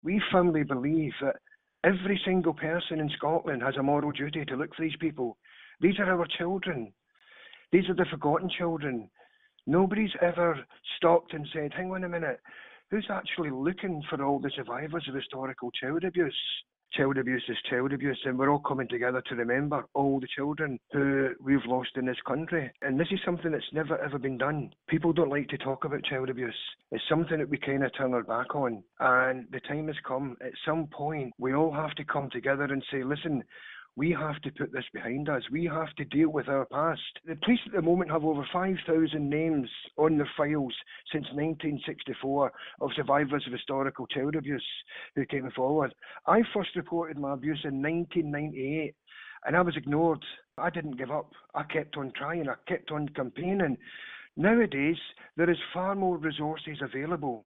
We firmly believe that every single person in Scotland has a moral duty to look for these people. These are our children. These are the forgotten children. Nobody's ever stopped and said, hang on a minute, who's actually looking for all the survivors of historical child abuse? Child abuse is child abuse, and we're all coming together to remember all the children who we've lost in this country. And this is something that's never ever been done. People don't like to talk about child abuse. It's something that we kind of turn our back on. And the time has come. At some point, we all have to come together and say, listen, we have to put this behind us. We have to deal with our past. The police at the moment have over 5,000 names on their files since 1964 of survivors of historical child abuse who came forward. I first reported my abuse in 1998 and I was ignored. I didn't give up. I kept on trying. I kept on campaigning. Nowadays, there is far more resources available.